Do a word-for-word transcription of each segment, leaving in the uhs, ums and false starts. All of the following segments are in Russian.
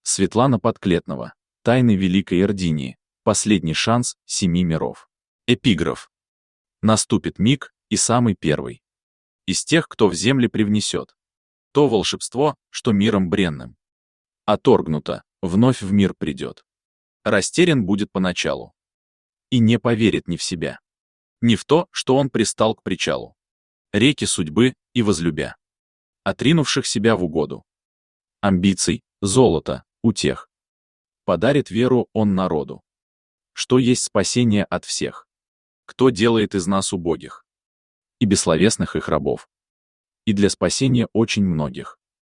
Светлана Подклетнова. Тайны Великой Эрдинии. Последний шанс семи миров. Эпиграф. Наступит миг, и самый первый из тех, кто в земли привнесет то волшебство, что миром бренным оторгнуто, вновь в мир придет. Растерян будет поначалу и не поверит ни в себя, ни в то, что он пристал к причалу реки судьбы и возлюбя отринувших себя в угоду амбиций, золота, утех. Подарит веру он народу, что есть спасение от всех, кто делает из нас убогих и бессловесных их рабов. И для спасения очень многих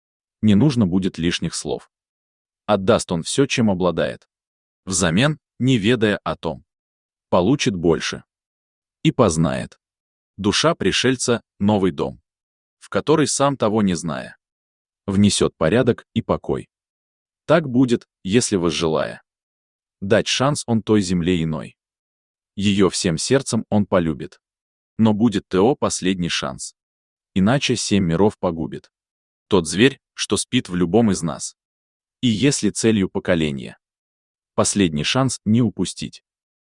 не нужно будет лишних слов. Отдаст он все, чем обладает, взамен, не ведая о том, получит больше и познает душа пришельца новый дом, в который, сам того не зная, внесет порядок и покой. Так будет, если возжелая дать шанс он той земле иной. Ее всем сердцем он полюбит, но будет ТО последний шанс, иначе семь миров погубит тот зверь, что спит в любом из нас. И если целью поколения последний шанс не упустить,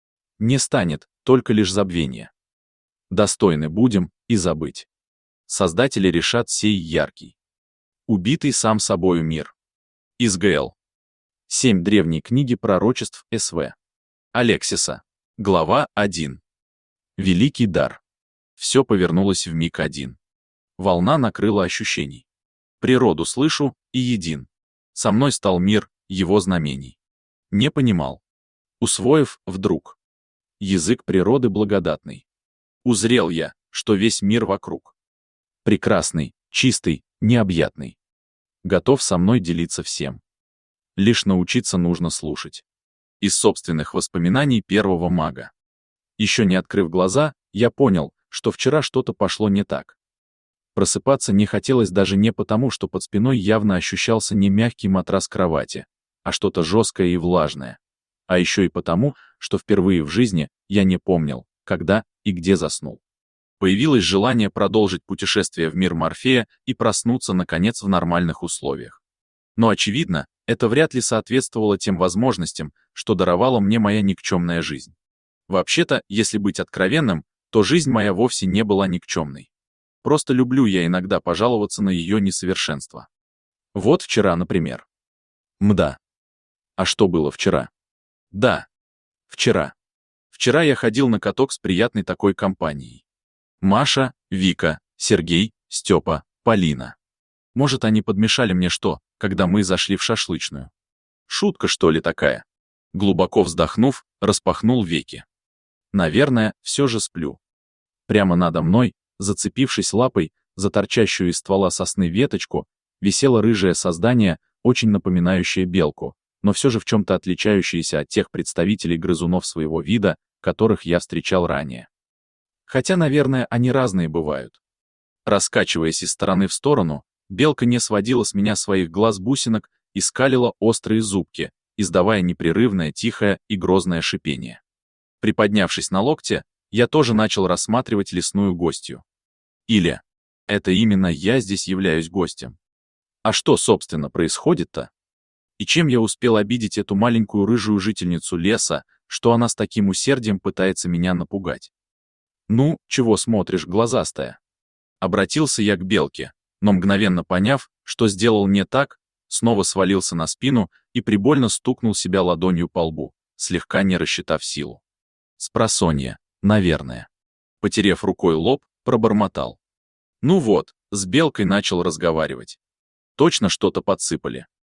не станет только лишь забвение. Достойны будем и забыть. Создатели решат сей яркий, убитый сам собою мир. Из ГЛ. Семь древней книги пророчеств СВ. Алексиса. Глава один. Великий дар. Все повернулось в миг один. Волна накрыла ощущений. Природу слышу и един. Со мной стал мир его знамений. Не понимал. Усвоив вдруг язык природы благодатный, узрел я, что весь мир вокруг прекрасный, чистый, необъятный, готов со мной делиться всем. Лишь научиться нужно слушать. Из собственных воспоминаний первого мага. Еще не открыв глаза, я понял, что вчера что-то пошло не так. Просыпаться не хотелось даже не потому, что под спиной явно ощущался не мягкий матрас кровати, а что-то жесткое и влажное. А еще и потому, что впервые в жизни я не помнил, когда и где заснул. Появилось желание продолжить путешествие в мир Морфея и проснуться, наконец, в нормальных условиях. Но, очевидно, это вряд ли соответствовало тем возможностям, что даровала мне моя никчемная жизнь. Вообще-то, если быть откровенным, то жизнь моя вовсе не была никчемной. Просто люблю я иногда пожаловаться на ее несовершенство. Вот вчера, например. Мда. А что было вчера? Да. Вчера. Вчера я ходил на каток с приятной такой компанией. Маша, Вика, Сергей, Степа, Полина. Может, они подмешали мне что, когда мы зашли в шашлычную? Шутка, что ли, такая? Глубоко вздохнув, распахнул веки. Наверное, все же сплю. Прямо надо мной, зацепившись лапой за торчащую из ствола сосны веточку, висело рыжее создание, очень напоминающее белку, но все же в чем-то отличающееся от тех представителей грызунов своего вида, которых я встречал ранее. Хотя, наверное, они разные бывают. Раскачиваясь из стороны в сторону, белка не сводила с меня своих глаз бусинок и скалила острые зубки, издавая непрерывное, тихое и грозное шипение. Приподнявшись на локте, я тоже начал рассматривать лесную гостью. Или это именно я здесь являюсь гостем? А что, собственно, происходит-то? И чем я успел обидеть эту маленькую рыжую жительницу леса, что она с таким усердием пытается меня напугать? Ну, чего смотришь, глазастая? Обратился я к белке, но мгновенно поняв, что сделал не так, снова свалился на спину и прибольно стукнул себя ладонью по лбу, слегка не рассчитав силу. Спросонья, наверное. Потерев рукой лоб, пробормотал. Ну вот, с белкой начал разговаривать. Точно что-то подсыпали.